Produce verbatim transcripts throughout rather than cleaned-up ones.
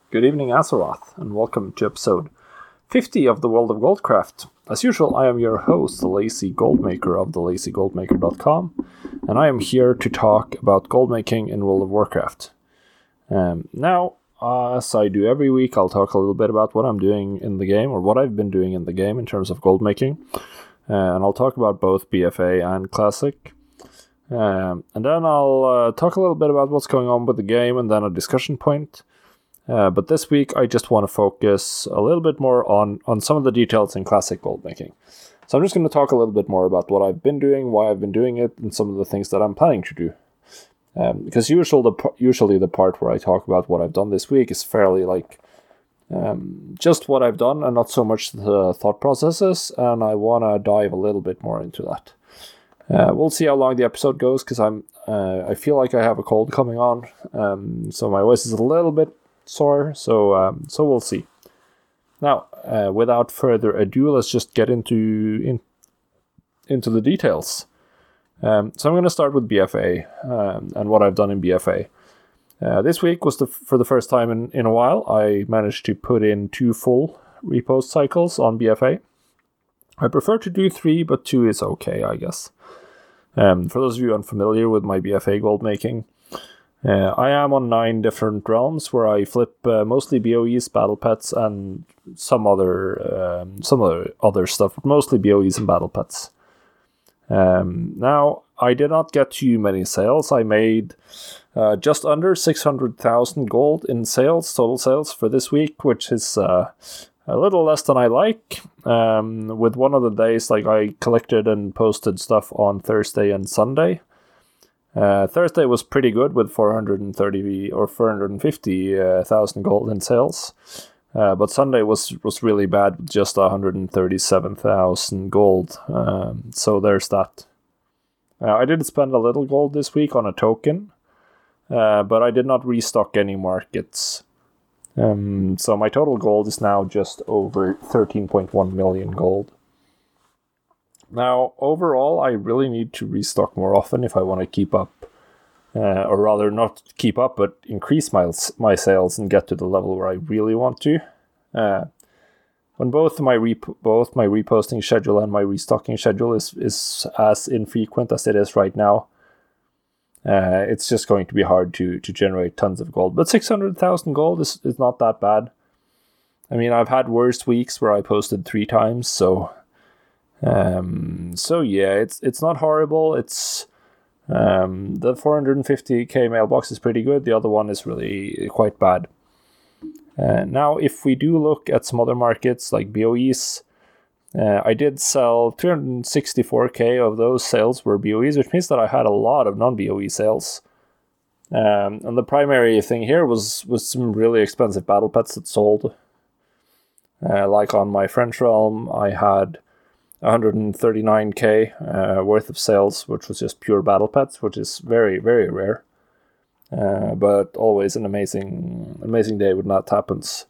Good evening, Azeroth, and welcome to episode fifty of the World of Goldcraft. As usual, I am your host, the Lazy Goldmaker of the lazy goldmaker dot com, and I am here to talk about goldmaking in World of Warcraft. Um, now, uh, as I do every week, I'll talk a little bit about what I'm doing in the game, or what I've been doing in the game in terms of goldmaking, uh, and I'll talk about both B F A and Classic. Um, and then I'll uh, talk a little bit about what's going on with the game, and then a discussion point. Uh, but this week, I just want to focus a little bit more on, on some of the details in classic goldmaking. So I'm just going to talk a little bit more about what I've been doing, why I've been doing it, and some of the things that I'm planning to do. Um, because usually the, usually the part where I talk about what I've done this week is fairly like um, just what I've done and not so much the thought processes, and I want to dive a little bit more into that. Uh, we'll see how long the episode goes, because I'm uh, I feel like I have a cold coming on, um, so my voice is a little bit sore, so um, so we'll see. Now, uh, without further ado, let's just get into in, into the details. Um, so I'm going to start with B F A um, and what I've done in B F A. Uh, this week was the for the first time in, in a while. I managed to put in two full repost cycles on B F A. I prefer to do three, but two is okay, I guess. Um, for those of you unfamiliar with my B F A gold making, Uh, I am on nine different realms where I flip uh, mostly B O Es, battle pets, and some other um, some other, other stuff, but mostly B O Es and battle pets. Um, now, I did not get too many sales. I made uh, just under six hundred thousand gold in sales, total sales for this week, which is uh, a little less than I like. Um, with one of the days, like I collected and posted stuff on Thursday and Sunday. Uh, Thursday was pretty good with four hundred thirty or four hundred fifty thousand uh, gold in sales, uh, but Sunday was, was really bad with just one hundred thirty-seven thousand gold. Um, so there's that. Uh, I did spend a little gold this week on a token, uh, but I did not restock any markets. Um, so my total gold is now just over thirteen point one million gold. Now, overall, I really need to restock more often if I want to keep up, uh, or rather not keep up, but increase my my sales and get to the level where I really want to. Uh, when both my rep- both my reposting schedule and my restocking schedule is, is as infrequent as it is right now, uh, it's just going to be hard to, to generate tons of gold. But six hundred thousand gold is, is not that bad. I mean, I've had worse weeks where I posted three times, so... Um, so yeah, it's it's not horrible. It's um, the four hundred fifty k mailbox is pretty good. The other one is really quite bad. Uh, now, if we do look at some other markets like B O Es, uh, I did sell three hundred sixty-four k of those sales were B O Es, which means that I had a lot of non-B O E sales. Um, and the primary thing here was was some really expensive battle pets that sold. Uh, like on my French realm, I had one hundred thirty-nine k uh, worth of sales, which was just pure battle pets, which is very, very rare. Uh, but always an amazing, amazing day when that happens.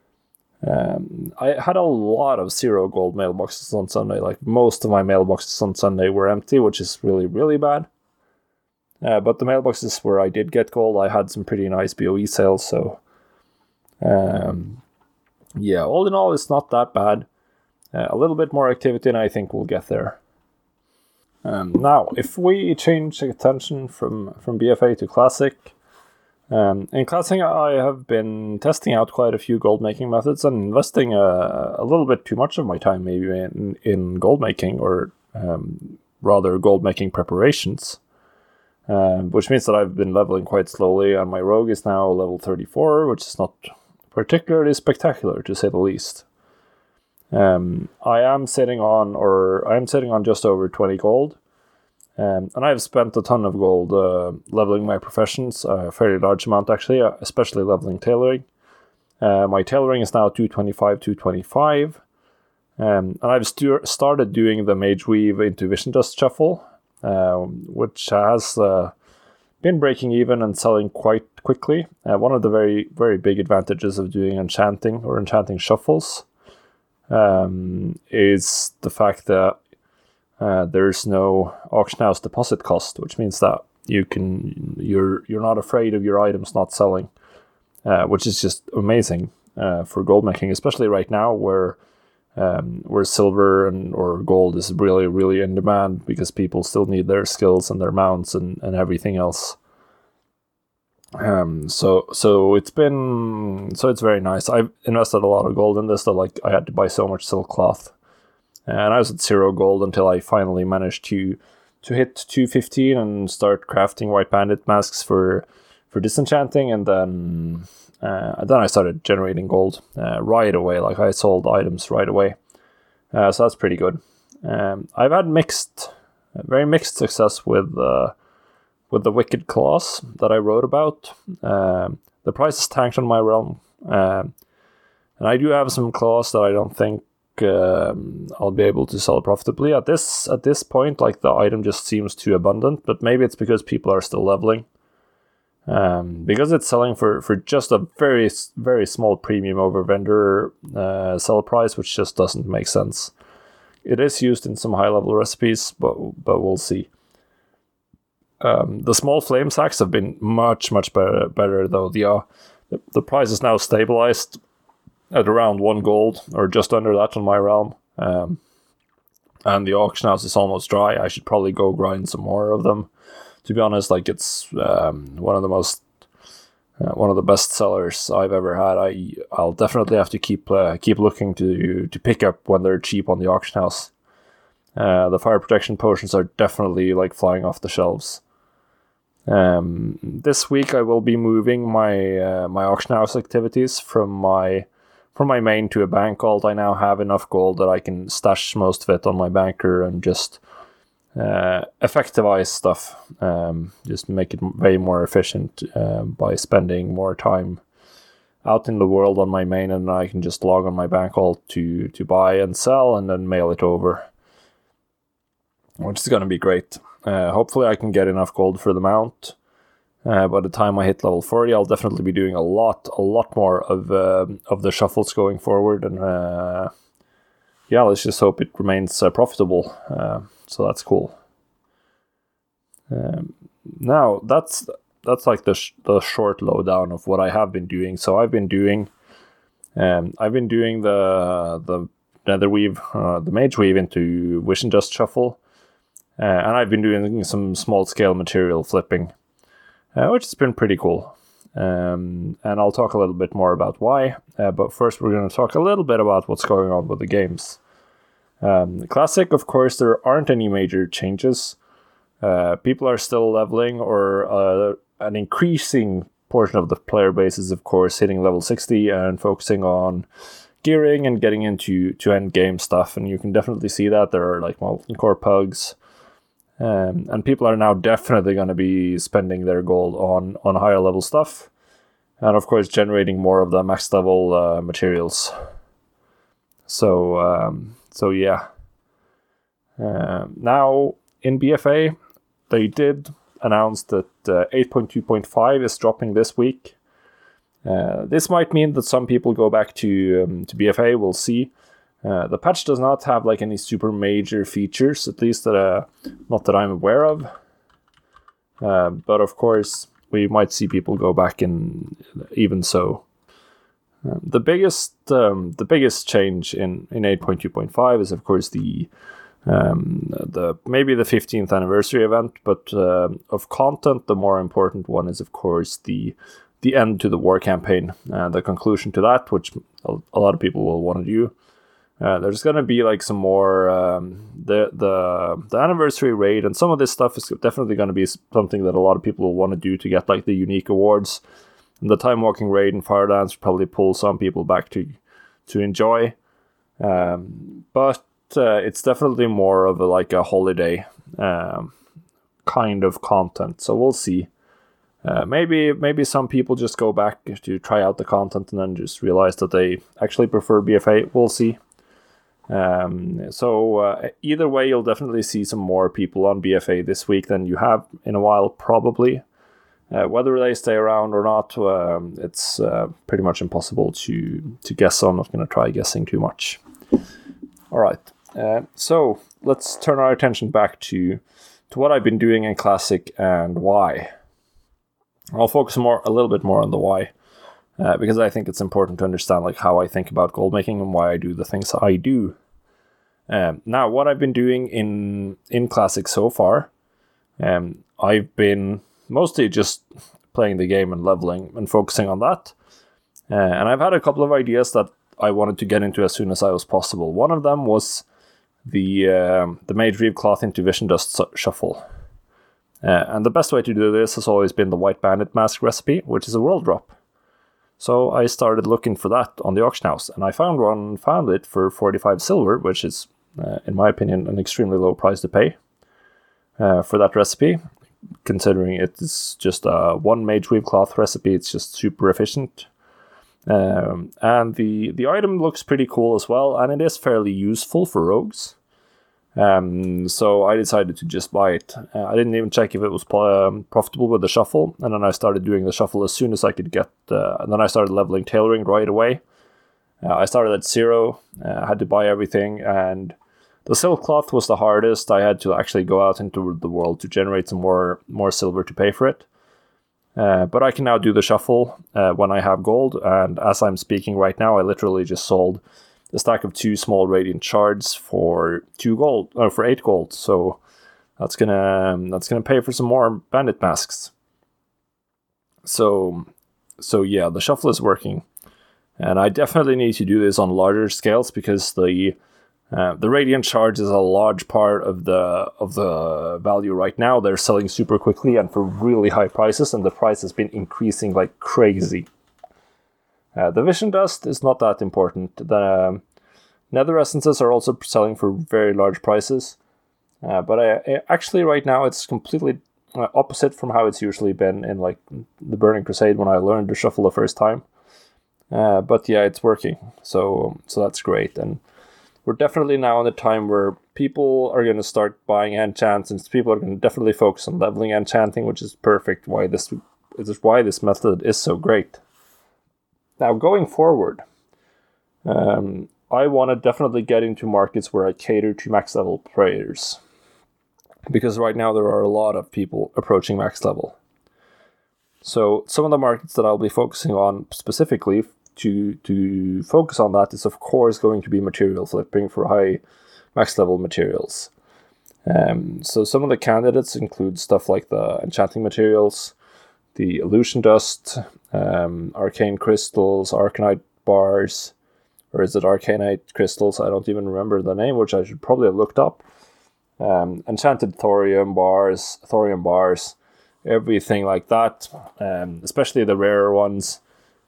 Um, I had a lot of zero gold mailboxes on Sunday. Like most of my mailboxes on Sunday were empty, which is really, really bad. Uh, but the mailboxes where I did get gold, I had some pretty nice B O E sales. So, um, yeah, all in all, it's not that bad. Uh, a little bit more activity, and I think we'll get there. Um, now, if we change attention from, from B F A to Classic, um, in Classic I have been testing out quite a few gold making methods and investing a, a little bit too much of my time maybe in, in gold making, or um, rather gold making preparations, um, which means that I've been leveling quite slowly, and my rogue is now level thirty-four, which is not particularly spectacular to say the least. Um, I am sitting on, or I am sitting on just over twenty gold, um, and I've spent a ton of gold uh, leveling my professions, a fairly large amount actually, uh, especially leveling tailoring. Uh, my tailoring is now two twenty-five, two twenty-five, um, and I've stu- started doing the Mage Weave into Vision Dust Shuffle, uh, which has uh, been breaking even and selling quite quickly. Uh, one of the very, very big advantages of doing enchanting or enchanting shuffles Um, is the fact that uh, there's no auction house deposit cost, which means that you can you're you're not afraid of your items not selling. uh, which is just amazing uh, for gold making, especially right now where um, where silver and or gold is really really in demand because people still need their skills and their mounts and, and everything else. Um, so so it's been so it's very nice. I've invested a lot of gold in this. That like I had to buy so much silk cloth, and I was at zero gold until I finally managed to to hit two fifteen and start crafting white bandit masks for for disenchanting, and then uh, then I started generating gold uh, right away. Like I sold items right away, uh, so that's pretty good. Um, I've had mixed, very mixed success with. Uh, With the Wicked Claws that I wrote about. Um, the price is tanked on my realm. Um, and I do have some claws that I don't think um, I'll be able to sell profitably. At this at this point, like the item just seems too abundant, but maybe it's because people are still leveling. Um, because it's selling for, for just a very, very small premium over vendor uh, sell price, which just doesn't make sense. It is used in some high-level recipes, but but we'll see. Um, the small flame sacks have been much, much better, better though. The, uh, the the price is now stabilized at around one gold, or just under that on my realm. Um, and the auction house is almost dry. I should probably go grind some more of them. To be honest, like it's um, one of the most, uh, one of the best sellers I've ever had. I I'll definitely have to keep uh, keep looking to to pick up when they're cheap on the auction house. Uh, the fire protection potions are definitely like flying off the shelves. Um, this week I will be moving my uh, my auction house activities from my from my main to a bank vault. I now have enough gold that I can stash most of it on my banker and just uh, effectivize stuff. Um, just make it way more efficient uh, by spending more time out in the world on my main, and I can just log on my bank vault to to buy and sell and then mail it over, which is going to be great. Uh, hopefully I can get enough gold for the mount. Uh, by the time I hit level forty, I'll definitely be doing a lot, a lot more of uh, of the shuffles going forward. And uh, yeah, let's just hope it remains uh, profitable. Uh, so that's cool. Um, now, that's that's like the, sh- the short lowdown of what I have been doing. So I've been doing... Um, I've been doing the, the Netherweave, uh, the Mage Weave into Vision Dust Shuffle. Uh, and I've been doing some small-scale material flipping, uh, which has been pretty cool. Um, and I'll talk a little bit more about why. Uh, but first, we're going to talk a little bit about what's going on with the games. Um, Classic, of course, there aren't any major changes. Uh, people are still leveling, or uh, an increasing portion of the player base is, of course, hitting level sixty and focusing on gearing and getting into to end game stuff. And you can definitely see that there are like Molten Core pugs. Um, and people are now definitely going to be spending their gold on, on higher level stuff. And of course, generating more of the max level uh, materials. So, um, so yeah. Uh, now, in B F A, they did announce that uh, eight point two point five is dropping this week. Uh, this might mean that some people go back to um, to B F A, we'll see. Uh, the patch does not have like any super major features, at least that uh, not that I'm aware of. Uh, but of course, we might see people go back in even so. Um, the biggest um, the biggest change in, in eight point two point five is of course the um, the maybe the fifteenth anniversary event, but uh, of content, the more important one is of course the the end to the war campaign, uh, the conclusion to that, which a, a lot of people will want to do. Uh, there's going to be like some more um, the the the anniversary raid, and some of this stuff is definitely going to be something that a lot of people will want to do to get like the unique awards. And the Time Walking raid and Firedance probably pull some people back to to enjoy, um, but uh, it's definitely more of a, like a holiday um, kind of content. So we'll see. Uh, maybe maybe some people just go back to try out the content and then just realize that they actually prefer B F A. We'll see. Um, so uh, either way, you'll definitely see some more people on B F A this week than you have in a while, probably. Uh, whether they stay around or not, um, it's uh, pretty much impossible to, to guess, so I'm not going to try guessing too much. All right, uh, so let's turn our attention back to, to what I've been doing in Classic and why. I'll focus more a little bit more on the why. uh, because I think it's important to understand like how I think about gold making and why I do the things I do. Um, now, what I've been doing in in Classic so far, um, I've been mostly just playing the game and leveling and focusing on that. Uh, and I've had a couple of ideas that I wanted to get into as soon as I was possible. One of them was the um, the Mage Reave Cloth into Vision Dust Shuffle. Uh, and the best way to do this has always been the White Bandit Mask recipe, which is a world drop. So I started looking for that on the auction house, and I found one, found it for forty-five silver, which is, uh, in my opinion, an extremely low price to pay uh, for that recipe. Considering it's just a one Mage Reave Cloth recipe, it's just super efficient. Um, and the, the item looks pretty cool as well, and it is fairly useful for rogues. Um, so I decided to just buy it. Uh, I didn't even check if it was um, profitable with the shuffle, and then I started doing the shuffle as soon as I could get, uh, and then I started leveling tailoring right away. Uh, I started at zero, uh, I had to buy everything, and the silk cloth was the hardest. I had to actually go out into the world to generate some more, more silver to pay for it. Uh, but I can now do the shuffle uh, when I have gold, and as I'm speaking right now, I literally just sold a stack of two small radiant shards for two gold, or for eight gold. So that's gonna um, that's gonna pay for some more bandit masks. So so yeah, the shuffle is working, and I definitely need to do this on larger scales because the uh, the radiant shards is a large part of the of the value right now. They're selling super quickly and for really high prices, and the price has been increasing like crazy. Uh, the Vision Dust is not that important. The um, Nether Essences are also selling for very large prices. Uh, but I, I, actually right now it's completely uh, opposite from how it's usually been in like the Burning Crusade when I learned to shuffle the first time. Uh, but yeah, it's working. So so that's great. And we're definitely now in a time where people are going to start buying enchants, and people are going to definitely focus on leveling enchanting, which is perfect. Why this is why this method is so great. Now, going forward, um, I want to definitely get into markets where I cater to max level players. Because right now there are a lot of people approaching max level. So some of the markets that I'll be focusing on specifically to, to focus on that is of course going to be material flipping for high max level materials. Um, so some of the candidates include stuff like the enchanting materials, the illusion dust, um, arcane crystals, arcanite bars, or is it arcanite crystals? I don't even remember the name, which I should probably have looked up. Um, enchanted thorium bars, thorium bars, everything like that, um, especially the rarer ones,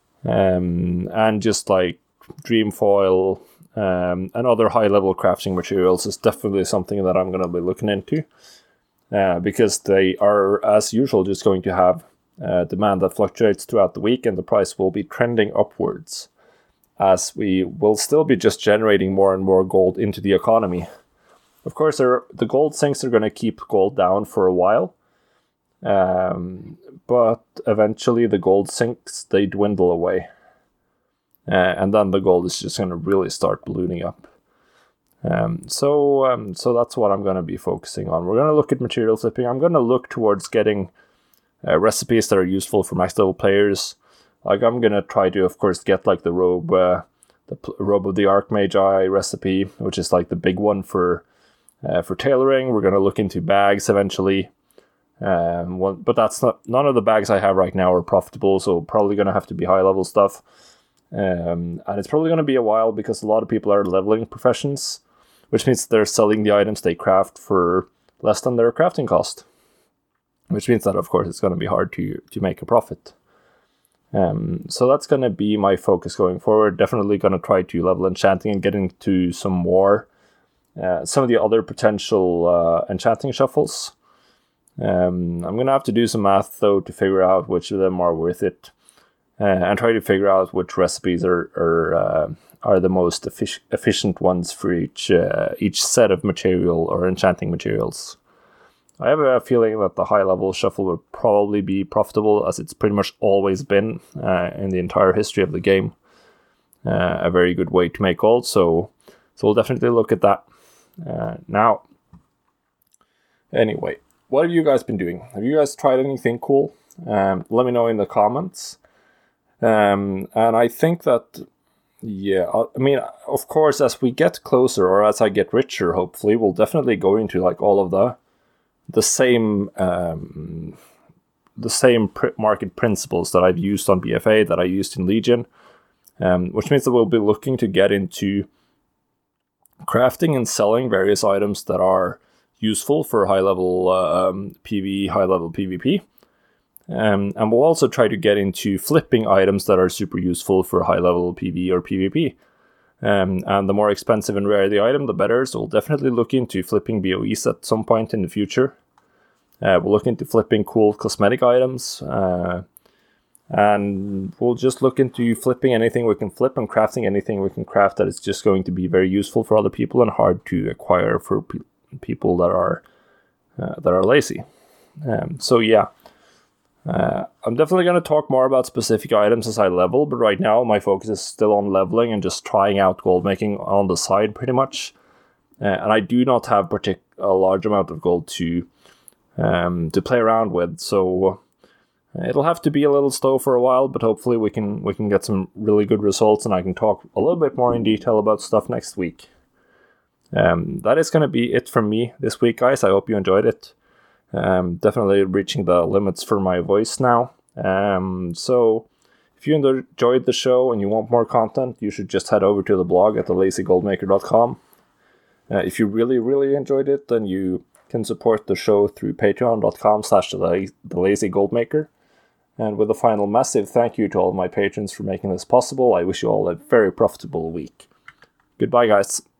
um, and just like dream foil um, and other high level crafting materials is definitely something that I'm going to be looking into, uh, because they are, as usual, just going to have Uh, demand that fluctuates throughout the week, and the price will be trending upwards as we will still be just generating more and more gold into the economy. Of course, there, the gold sinks are going to keep gold down for a while, um, but eventually the gold sinks, they dwindle away, uh, and then the gold is just going to really start ballooning up. Um, so, um, so that's what I'm going to be focusing on. We're going to look at material flipping. I'm going to look towards getting Uh, recipes that are useful for max level players. Like I'm gonna try to, of course, get like the robe, uh, the pl- robe of the Archmagi recipe, which is like the big one for uh, for tailoring. We're gonna look into bags eventually, um, one, but that's not none of the bags I have right now are profitable, so probably gonna have to be high level stuff. Um, and it's probably gonna be a while because a lot of people are leveling professions, which means they're selling the items they craft for less than their crafting cost. Which means that, of course, it's going to be hard to to make a profit. Um, so that's going to be my focus going forward. Definitely going to try to level enchanting and get into some more, uh, some of the other potential uh, enchanting shuffles. Um, I'm going to have to do some math, though, to figure out which of them are worth it. Uh, and try to figure out which recipes are are, uh, are the most effic- efficient ones for each uh, each set of material or enchanting materials. I have a feeling that the high-level shuffle will probably be profitable, as it's pretty much always been uh, in the entire history of the game. Uh, a very good way to make gold, so so we'll definitely look at that. Uh, now, anyway, what have you guys been doing? Have you guys tried anything cool? Um, let me know in the comments. Um, and I think that, yeah, I mean, of course, as we get closer, or as I get richer, hopefully, we'll definitely go into like all of the the same um, the same pr- market principles that I've used on B F A that I used in Legion, um, which means that we'll be looking to get into crafting and selling various items that are useful for high level uh, um, PvE, high level PvP. Um, and we'll also try to get into flipping items that are super useful for high-level PvE or PvP. Um, and the more expensive and rare the item, the better. So we'll definitely look into flipping B O Es at some point in the future. Uh, we'll look into flipping cool cosmetic items. Uh, and we'll just look into flipping anything we can flip and crafting anything we can craft that is just going to be very useful for other people and hard to acquire for pe- people that are uh, that are lazy. Um, so yeah. Uh, I'm definitely going to talk more about specific items as I level, but right now my focus is still on leveling and just trying out gold making on the side pretty much. Uh, and I do not have partic- a large amount of gold to um, to play around with, so it'll have to be a little slow for a while, but hopefully we can we can get some really good results and I can talk a little bit more in detail about stuff next week. Um, that is going to be it from me this week, guys. I hope you enjoyed it. Um, definitely reaching the limits for my voice now. Um, so if you enjoyed the show and you want more content, you should just head over to the blog at the lazy goldmaker dot com. Uh, if you really, really enjoyed it, then you can support the show through patreon dot com slash the lazy goldmaker. And with a final massive thank you to all of my patrons for making this possible, I wish you all a very profitable week. Goodbye, guys.